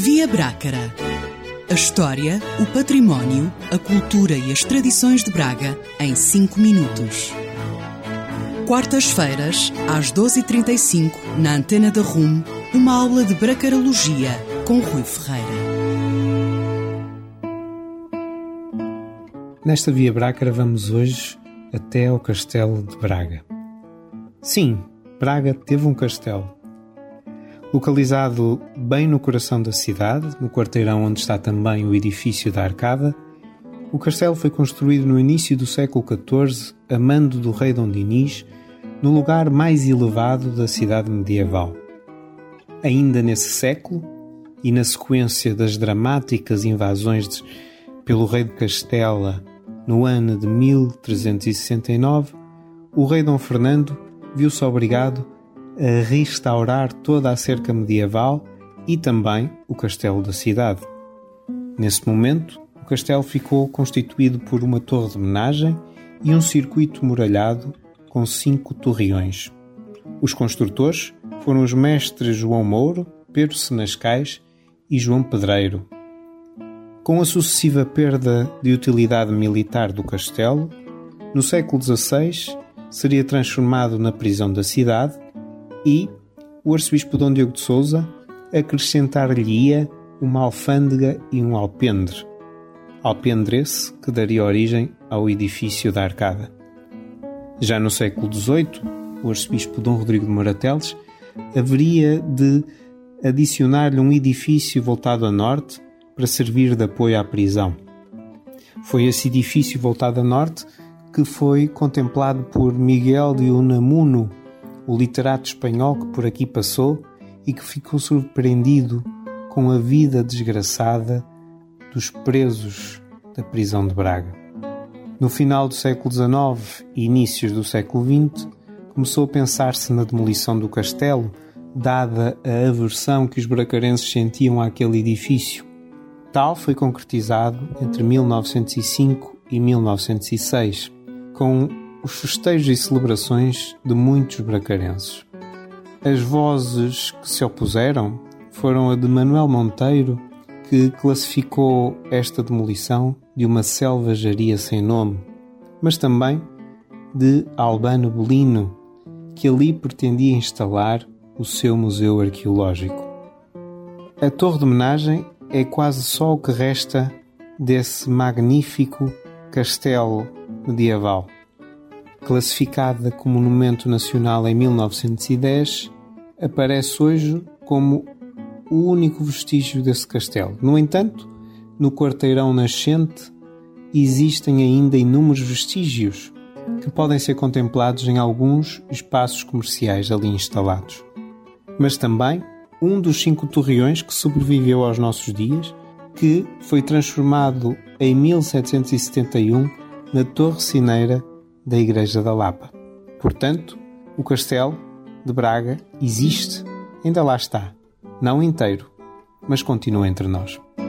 Via Brácara. A história, o património, a cultura e as tradições de Braga em 5 minutos. Quartas-feiras, às 12h35, na Antena da RUM, uma aula de bracarologia com Rui Ferreira. Nesta Via Brácara vamos hoje até ao Castelo de Braga. Sim, Braga teve um castelo. Localizado bem no coração da cidade, no quarteirão onde está também o edifício da Arcada, o castelo foi construído no início do século XIV, a mando do rei Dom Dinis, no lugar mais elevado da cidade medieval. Ainda nesse século, e na sequência das dramáticas invasões pelo rei de Castela no ano de 1369, o rei Dom Fernando viu-se obrigado a restaurar toda a cerca medieval e também o castelo da cidade. Nesse momento, o castelo ficou constituído por uma torre de homenagem e um circuito muralhado com 5 torreões. Os construtores foram os mestres João Mouro, Pedro Senascais e João Pedreiro. Com a sucessiva perda de utilidade militar do castelo, no século XVI seria transformado na prisão da cidade e o arcebispo Dom Diogo de Sousa acrescentar-lhe-ia uma alfândega e um alpendre. Alpendre esse que daria origem ao edifício da Arcada. Já no século XVIII, o arcebispo Dom Rodrigo de Morateles haveria de adicionar-lhe um edifício voltado a norte para servir de apoio à prisão. Foi esse edifício voltado a norte que foi contemplado por Miguel de Unamuno, o literato espanhol que por aqui passou e que ficou surpreendido com a vida desgraçada dos presos da prisão de Braga. No final do século XIX e inícios do século XX, começou a pensar-se na demolição do castelo, dada a aversão que os bracarenses sentiam àquele edifício. Tal foi concretizado entre 1905 e 1906, com os festejos e celebrações de muitos bracarenses. As vozes que se opuseram foram a de Manuel Monteiro, que classificou esta demolição de uma selvageria sem nome, mas também de Albano Belino, que ali pretendia instalar o seu museu arqueológico. A torre de homenagem é quase só o que resta desse magnífico castelo medieval. Classificada como Monumento Nacional em 1910, aparece hoje como o único vestígio desse castelo. No entanto, no quarteirão nascente existem ainda inúmeros vestígios que podem ser contemplados em alguns espaços comerciais ali instalados. Mas também um dos 5 torreões que sobreviveu aos nossos dias, que foi transformado em 1771 na Torre Cineira da Igreja da Lapa. Portanto, o Castelo de Braga existe, ainda lá está, não inteiro, mas continua entre nós.